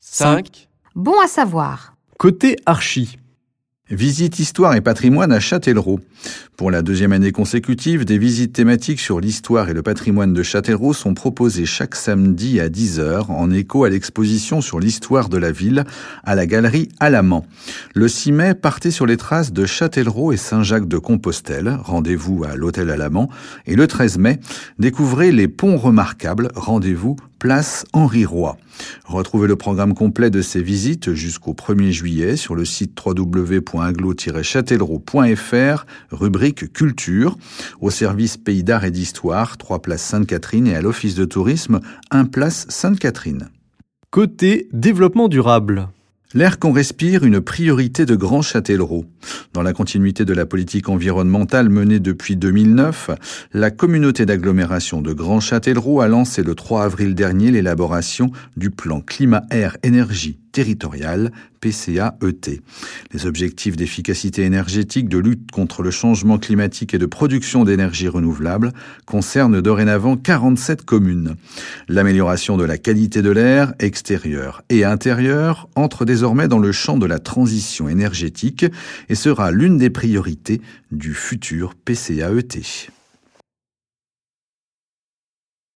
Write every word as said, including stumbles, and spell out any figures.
cinq. Bon à savoir. Côté archi. Visite Histoire et Patrimoine à Châtellerault. Pour la deuxième année consécutive, des visites thématiques sur l'histoire et le patrimoine de Châtellerault sont proposées chaque samedi à dix heures en écho à l'exposition sur l'histoire de la ville à la galerie Alamand. Le six mai, partez sur les traces de Châtellerault et Saint-Jacques-de-Compostelle, rendez-vous à l'hôtel Alamand. Et le treize mai, découvrez les ponts remarquables, rendez-vous place Henri Roy. Retrouvez le programme complet de ces visites jusqu'au premier juillet sur le site w w w point aglo tiret châtellerault point f r, rubrique Culture, au service Pays d'Art et d'Histoire, trois place Sainte-Catherine et à l'Office de Tourisme, un place Sainte-Catherine. Côté développement durable. L'air qu'on respire, une priorité de Grand Châtellerault. Dans la continuité de la politique environnementale menée depuis deux mille neuf, la communauté d'agglomération de Grand Châtellerault a lancé le trois avril dernier l'élaboration du plan climat-air-énergie territorial, P C A E T. Les objectifs d'efficacité énergétique, de lutte contre le changement climatique et de production d'énergie renouvelable concernent dorénavant quarante-sept communes. L'amélioration de la qualité de l'air, extérieur et intérieur, entre désormais dans le champ de la transition énergétique et sera l'une des priorités du futur P C A E T.